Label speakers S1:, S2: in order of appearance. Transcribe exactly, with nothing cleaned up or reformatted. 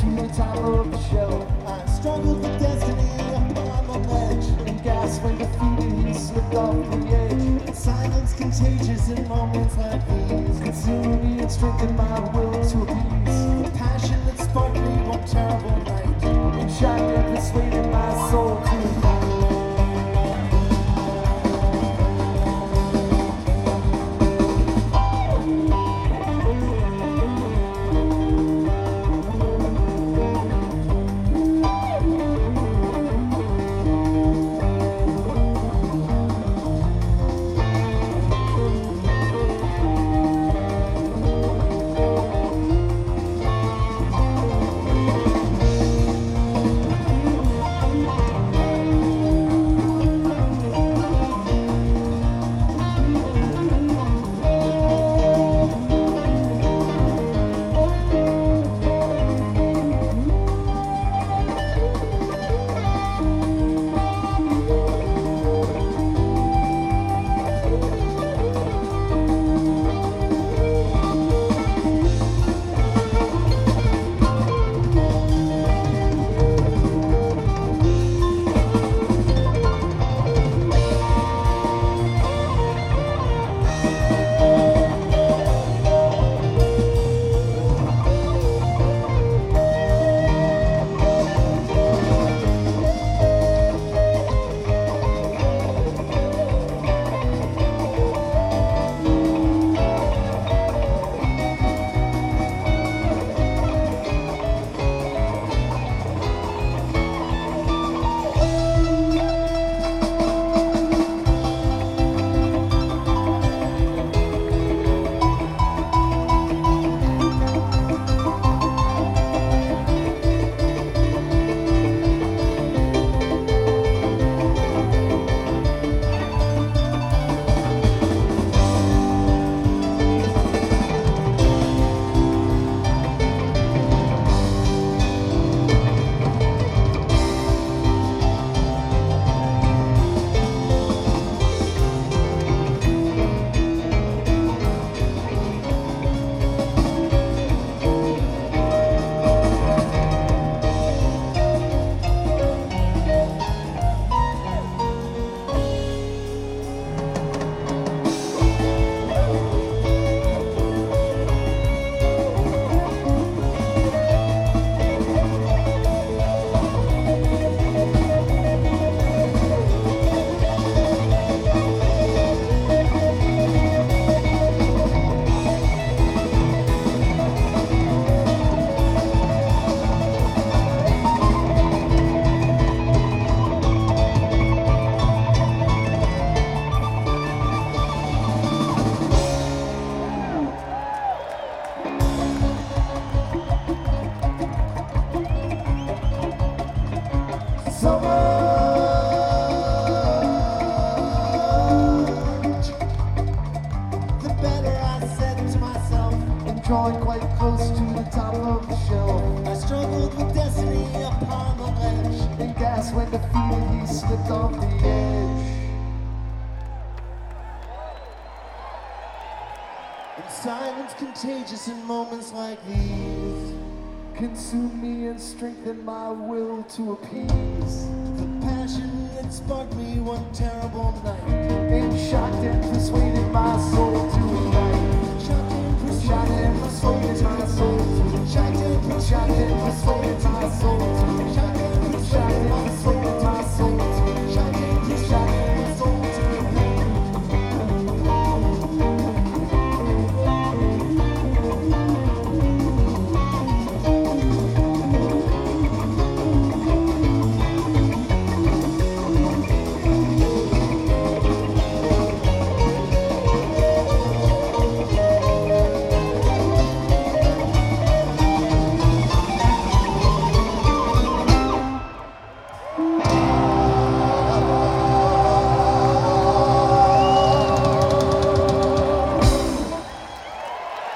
S1: to the top of the shelf.
S2: I struggled with destiny upon the ledge.
S1: In gas when defeated, he slipped off the edge.
S2: Silence contagious in moments like these.
S1: Consume me and strengthen my will to appease.
S2: The passion that sparked me one terrible night.
S1: And shot and persuaded my soul to ignite. Drawing quite close to the top of the shelf.
S2: I struggled with destiny upon the ledge.
S1: In gas when defeated, he slipped off the edge.
S2: And silence contagious in moments like these.
S1: Consume me and strengthen my will to appease.
S2: The passion that sparked me one terrible night.
S1: And shocked and persuaded